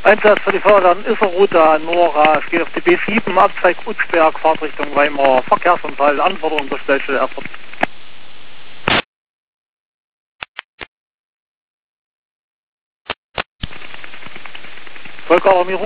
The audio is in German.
Einsatz für die Förderung Isserroute an Nora. Es geht auf die B7, Abzweig Utzberg, Fahrtrichtung Weimar. Verkehrsunfall, Anforderung der Stellstelle Erfurt. Vollgalarmierung.